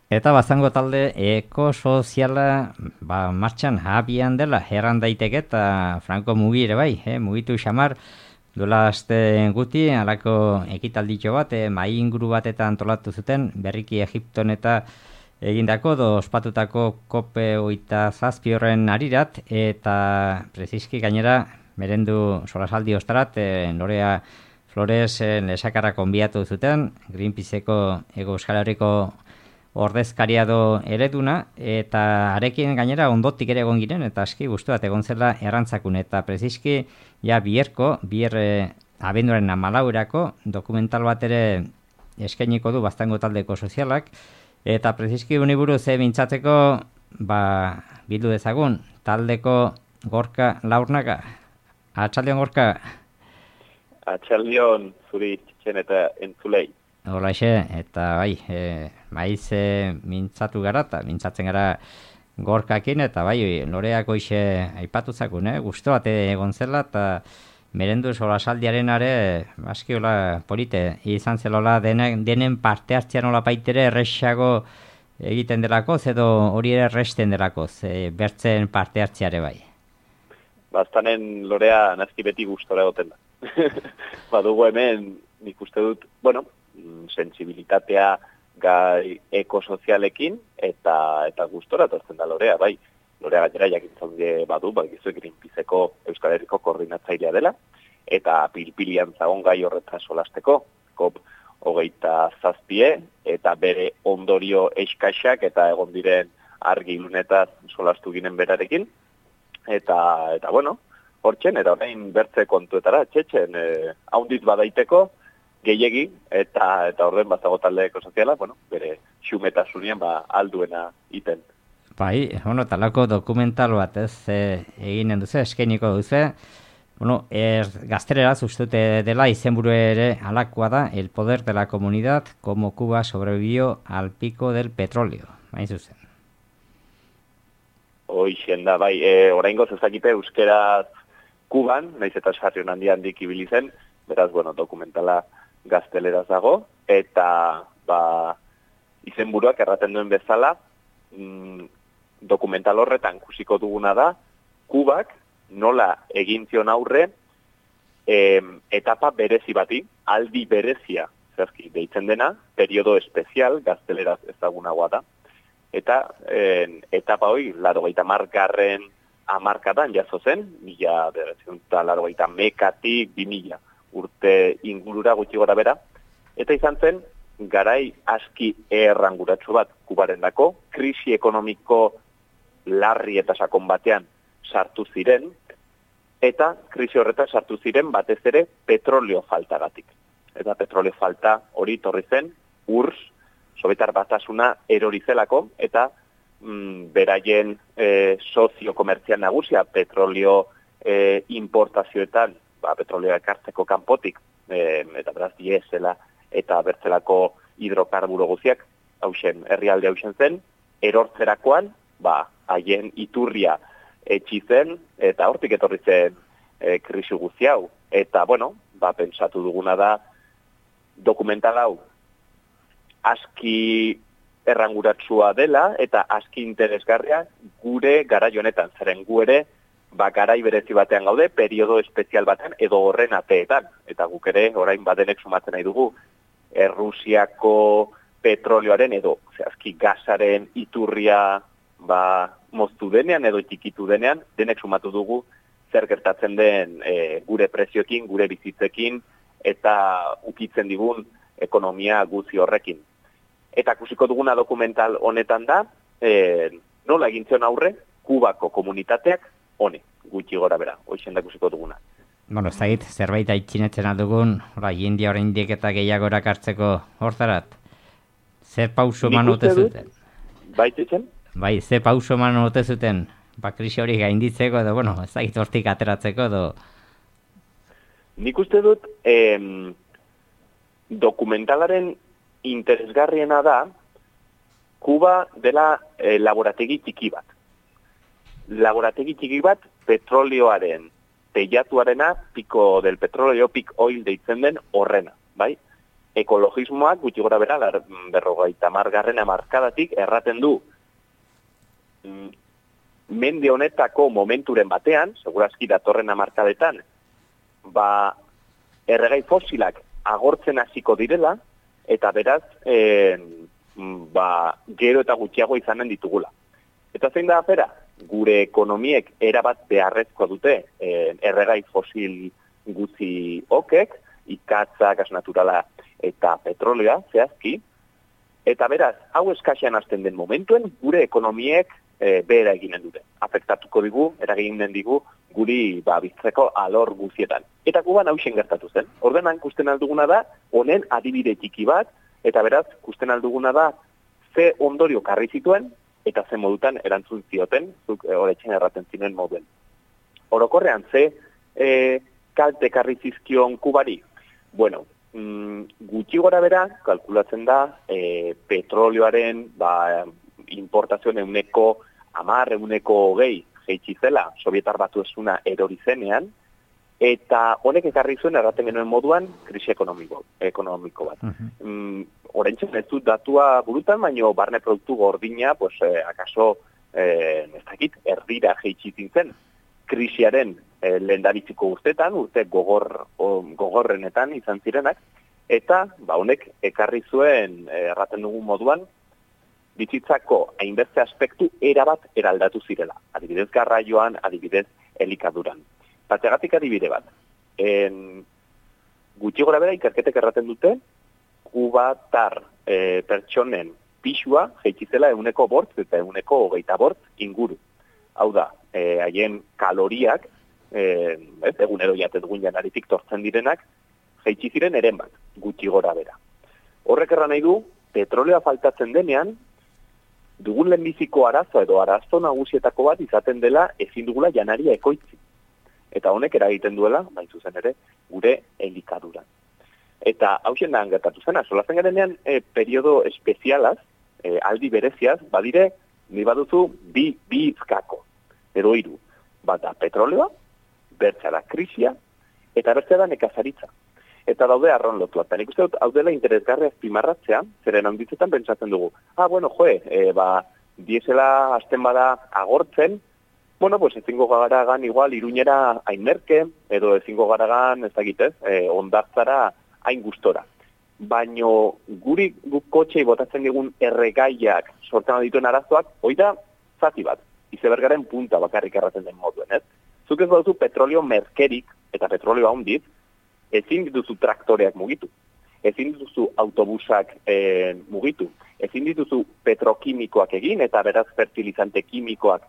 Eta bazango talde ekosoziala martxan abian dela, erran daiteke eta Franco mugi ere bai, mugitu xamar, duela aste guti, halako ekitalditxo bat, mai inguru bat eta antolatu zuten, berriki Egipton eta egindako, ospatutako kope oita zazpi horren arirat, eta preziski gainera, merendu solasaldi ostarat, Norea Flores lesakarra konbiatu zuten, Greenpeaceko Ego Euskal Herriko ordezkaria do ereduna, eta arekin gainera ondotik ere egon giren, eta aski guztu bat egon zela errantzakun, eta preziski ja bier abenduaren amalaurako dokumental bat ere eskainiko du Baztango taldeko sozialak, eta preziski uniburu ze mintzatzeko bildu dezagun, taldeko Gorka Laurnaga. Atxaldion Gorka. Atxaldion zuri txen eta entzulei. Holaxe, eta maiz mintzatu gara, eta mintzatzen gara Gorkakin, eta Loreako ixe aipatu zakun, guztu bat egon zela, eta merendu solasaldiaren are, aski hola polite, izan zelola denen parte hartzean hola paitere errexago egiten delakoz, edo hori ere erresten delakoz, bertzen parte hartzeare bai. Baztanen Lorea nazki beti gustora egoten da. Badugu hemen, nik uste dut, sensibilitatea gai ekosozialekin eta gustora tortzen da Lorea, bai. Lorea gainera jakintzan badu, gizu Greenpeaceko Euskal Herriko koordinatzailea dela, eta pilpilian zagon gai horretaz solasteko, COP 27, eta bere ondorio eskaxak eta egon diren argi ilunetaz solastu ginen berarekin, eta hortzen, eta orain bertze kontuetara, txetxen, haundit badaiteko, gehiegi, eta orden bazago taldeko soziala, bere xumetazunien alduena iten. Talako dokumental bat eginen duze, eskainiko duze, gaztereraz ustute dela izenburu ere alakoa da, el poder de la comunidad como Cuba sobrevivió al pico del petróleo. Hain zuzen. Hoixen da, oraingoz ezakite euskeraz Kuban, naiz eta sarrion handik ibili zen, beraz, dokumentala gazteleraz dago, eta izenburuak erraten duen bezala, dokumental horretan kusiko duguna da, Kubak nola egin zion aurre etapa berezi bati, aldi berezia, zerki, deitzen dena, periodo espezial, gazteleraz ezagunagoa da, eta etapa hori, 80garren hamarkadan jazo zen, 1980 2000 urte ingurura gutxi gora bera, eta izan zen, garai aski erranguratsu bat Kubarendako, krisi ekonomiko larri eta sakon batean sartu ziren, eta krisi horretan sartu ziren batez ere petrolio faltagatik. Eta petrolio falta hori torri zen, URSS, Sobietar Batasuna erorizelako, eta beraien sozio komertzial nagusia petrolio importazioetan, petrolioa ekartzeko kanpotik, eta beraz diesela eta bertzelako hidrokarburo guziak, herrialde hausen zen, erortzerakoan, haien iturria etxi zen, eta hortik etorri zen krisi guzi hau. Eta, pentsatu duguna da, dokumental hau aski erranguratsua dela, eta aski interesgarria gure garai honetan, zeren gu ere, garai berezi batean gaude, periodo espezial batean, edo horren ateetan. Eta guk ere, orain badenek sumatzen nahi dugu, Errusiako petrolioaren edo, zehazki gasaren iturria moztu denean edo txikitu denean, denek sumatu dugu zer gertatzen den gure prezioekin, gure bizitzekin, eta ukitzen digun ekonomia guzi horrekin. Eta kusiko duguna dokumental honetan da, nola egintzen aurre, Kubako komunitateak hone, gutxi gora bera, hoixen da kusiko duguna. Ez da zerbait aitzinetzen aldugun, jendia orain dik eta gehiago erakartzeko hortarat? Zer pauso eman ote zuten? Baitetzen? Ze pauso eman ote zuten? Krisi hori gainditzeko edo, ez da hortik ateratzeko edo... Nik uste dut, dokumentalaren interesgarriena da, Kuba dela laborategi txiki bat. Laborategi txiki bat petrolioaren teilatuarena, pico del petróleo, peak oil deitzen den horrena, bai? ekologismoak gutxi gora bera, 50. hamarkadatik erraten du mende honetako momenturen batean, segurazki datorren hamarkadetan, erregai fosilak agortzen hasiko direla, eta beraz, gero eta gutxiago izanen ditugula. Eta zein da afera? Gure ekonomiek erabat beharrezkoa dute erregai fosil gutxi okek, ikatza, gas naturala eta petrolea, zehazki, eta beraz, hau eskaxean hasten den momentuen, gure ekonomiek behera eginen dute. Afektatuko digu, eraginen digu, guri biztzeko alor guzietan. Eta Kuban hausen gertatu zen. Ordenan, kusten alduguna da, honen adibide txiki bat, eta beraz, kusten alduguna da, ze ondorio karri zituen, eta ze modutan erantzun zioten, zuk horretxen erraten zinen moduen. Orokorrean, ze kalte karri zizkion Kubari? Bueno, gutxi gora bera, kalkulatzen da, petrolioaren importazioen 10%, jeitsi zela, Sovietar Batuesuna erori zenean, eta honek ekarri zuen erraten genuen moduan krisi ekonomiko bat. Horentxen ez dut datua burutan, baino barne produktu gordina, akaso, ez dakit, erdira jeitsi zintzen, krisiaren lehendabiziko urtetan, urte gogorrenetan izan zirenak, eta honek ekarri zuen erraten dugun moduan, bizitzako hainbeste aspektu erabat eraldatu zirela. Adibidez garraioan, adibidez elikaduran. Bategatik adibide bat. Gutxi gora bera ikerketek erraten dute, kubatar pertsonen pixua jeitizela 100% eta 125% inguru. Hau da, haien kaloriak, egunero jaten dugun janaritik tortzen direnak, jeitiziren eren bat, gutxi gora bera. Horrek erran nahi du, petrolea faltatzen denean, dugun lehenbiziko arazo edo arazo nagusietako bat izaten dela ezin dugula janaria ekoitzi. Eta honek eragiten duela, bain zuzen ere, gure elikaduran. Eta hausen da gertatu zena, solazen garenean periodo espezialaz, aldi bereziaz, badire, ni baduzu bi izkako, edo hiru. Bata petroleoa, bertzara krisia, eta bertzara nekazaritza. Eta daude arron lotua. Eta nik uste dut, hau dela interesgarria azpimarratzea, zeren handitzetan pentsatzen dugu. Diesela hasten bada agortzen, ezingo garagan igual Iruñera hain merke, edo ezingo garagan, ez dakitez, ondartzara hain gustora. Baino guk kotxei botatzen digun erregaiak sortzen dituen arazoak, hoi da zati bat, izebergaren punta bakarrik erraten den moduen, ez? Zuk ez baduzu petrolio merkerik, eta petrolioa hondiz, ezin dituzu traktoreak mugitu, ezin dituzu autobusak mugitu, ezin dituzu petrokimikoak egin, eta beraz fertilizante kimikoak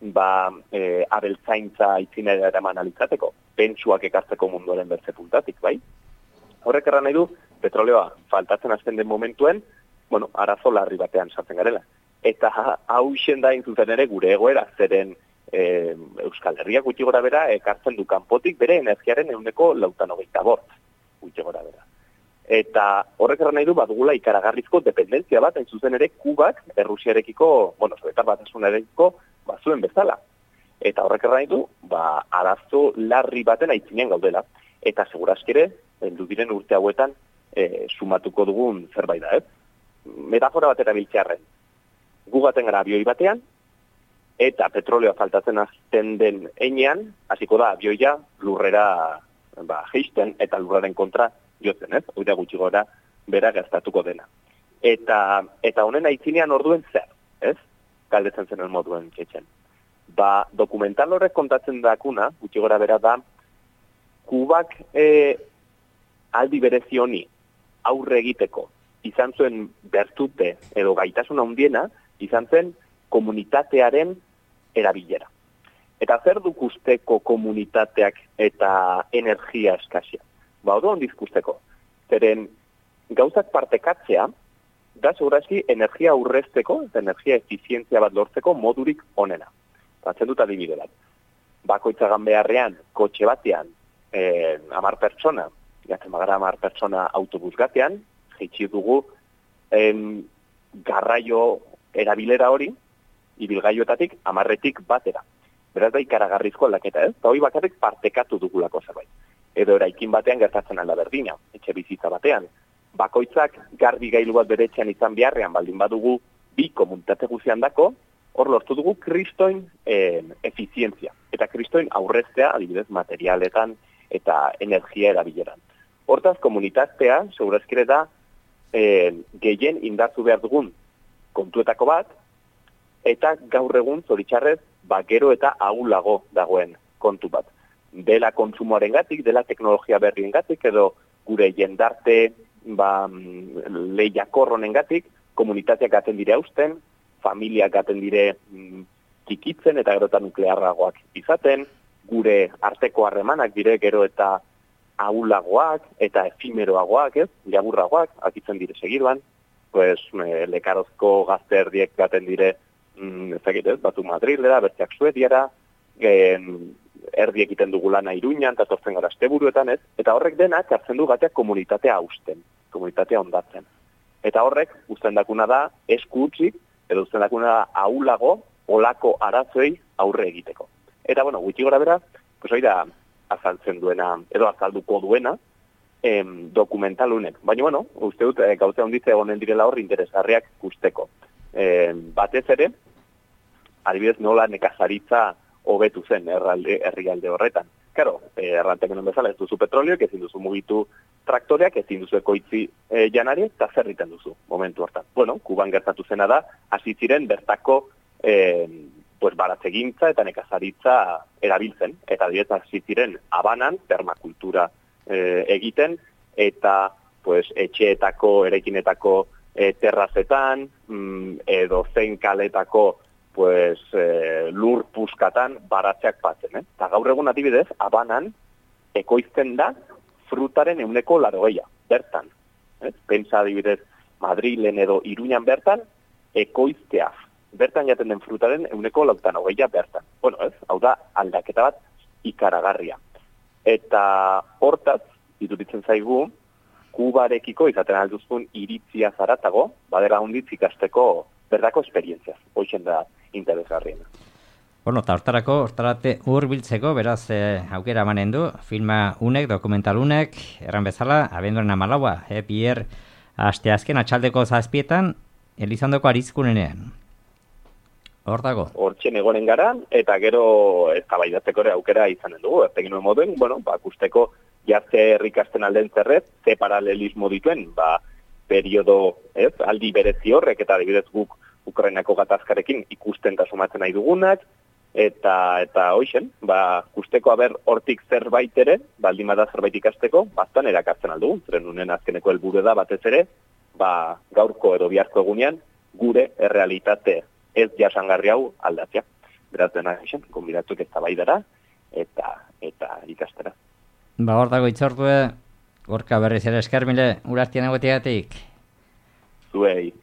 abeltzaintza itzinera eraman alizateko, pentsuak ekartzeko munduaren bertze puntatik, bai? Horrek erran nahi du, petroleoa faltatzen hasten den momentuen, arazo larri batean sartzen garela. Eta hausen da inzuzen ere gure egoera, zeren Euskal Herriak gutxi gora bera ekartzen du kanpotik bere energiaren 80%, gutxi gora bera. Eta horrek erran nahi du badugula ikaragarrizko dependentzia bat, hain zuzen ere Kubak Errusiarekiko, Sovietar Batasunarekiko bazuen bezala. Eta horrek erran nahi du, arazo larri baten aitzinean gaudela. Eta segurazkere, heldu diren urte hauetan, sumatuko dugun zerbait da, ez? Metafora batera biltzearren. Gugaten gara abioi batean, eta petroleo faltatzen hasten den heinean, hasiko da abioia lurrera jeisten eta lurraren kontra jotzen, ez? Oida gutxi gora bera gastatuko dena. Eta honen aitzinean orduen zer, ez? Galdetzen zen moduen txetxen. Dokumental horrek kontatzen dakuna, gutxi gora bera da, Kubak aldi berezi honi aurre egiteko izan zuen bertute edo gaitasuna handiena, izan zen komunitatearen erabilera. Eta zer duk usteko komunitateak eta energia eskasia? Odo ondiz usteko. Zeren gauzak partekatzea, da segurazki energia aurrezteko, eta energia efizientzia bat lortzeko modurik onena. Batzen dut adibide bat. Bakoitzagan beharrean, kotxe batean, 10 pertsona, gaten bagara 10 pertsona autobus gatean, jeitsi dugu garraio erabilera hori, ibilgailuetatik 10etik batera. Beraz da ikaragarrizko aldaketa, ez? Eta hori bakarrik partekatu dugulako zerbait. Edo eraikin batean gertatzen alda berdina, etxe bizitza batean. bakoitzak garbi gailu bat bere etxean izan beharrean baldin badugu bi komunitate guzian dako, hor lortu dugu kristoin efizientzia. Eta kristoin aurreztea, adibidez, materialetan eta energia erabileran. Hortaz, komunitatea, segurazkire da, gehien indartu behar dugun kontuetako bat, eta gaur egun, zoritxarrez, gero eta ahulago dagoen kontu bat. Dela kontsumoaren gatik, dela teknologia berrien gatik, edo gure jendarte lehiakorronen gatik, komunitateak gaten dire hausten, familiak gaten dire txikitzen eta gero eta nuklearragoak izaten, gure arteko harremanak dire gero eta ahulagoak eta efimeroagoak, jaburragoak, akitzen dire segiruan, lekarozko gazte erdiek gaten dire, batu Madrilera, bertzeak Suediara, erdiek egiten dugu lana Iruñan, eta tortzen gara asteburuetan, eta horrek denak hartzen du gateak komunitatea hausten, komunitatea ondatzen. Eta horrek, usten dakuna da, esku utzik, edo usten dakuna da, ahulago, olako arazoei aurre egiteko. Eta, gutxi gora bera, hori da azaltzen duena, edo azalduko duena, dokumentalunek. Baina, uste dut, gauza handitze egonen direla hor interesgarriak guzteko. Batez ere, adibidez nola nekazaritza hobetu zen herrialde horretan. Karo, errantek non bezala ez duzu petrolioek, ezin duzu mugitu traktoreak, ezin duzu ekoitzi janari, eta zer egiten duzu momentu hortan. Kuban gertatu zena da, hasi ziren bertako baratzegintza eta nekazaritza erabiltzen. Eta adibidez hasi ziren Habanan, permakultura egiten, eta etxeetako, eraikinetako terrazetan, edo zein kaletako lur puskatan baratzeak batzen. Eta gaur egun adibidez, Habanan ekoizten da frutaren 80%, bertan. Pentsa adibidez, Madrilen edo Iruñan bertan, ekoiztea. Bertan jaten den frutaren 80% bertan. Hau da aldaketa bat ikaragarria. Eta hortaz, iduritzen zaigu, Kubarekiko izaten alduzun iritzia zaratago, badera honditz ikasteko berdako esperientziaz. Hoixen da interesgarriena. Eta hortarate hurbiltzeko, beraz, aukera emanen du, filma unek, dokumental unek, erran bezala, abenduaren 14, Pierre, asteazken atxaldeko 7, Elizondoko Arizkunenean. Hor dago? Hortxen egonen gara, eta gero eztabaidatzeko ere aukera izanen dugu. Ez tegin moduen, akusteko jartze herrikasten alden zerrez, ze paralelismo dituen, periodo, aldi berezi horrek, eta adibidez guk Ukrainako gatazkarekin ikusten eta sumatzen nahi dugunak, eta hoixen, kusteko haber hortik zerbait ere, baldin bada zerbait ikasteko, bastan erakartzen aldugun, zeren unen azkeneko helburu da batez ere, gaurko edo biharko egunean, gure errealitate ez jasangarri hau aldatzea. Beraz dena hoixen, konbidatuak ez tabaidara, eta ikastera. Hor dago itzortue, gorka berriz ere eskermile, urartien egotiagatik. Zuei.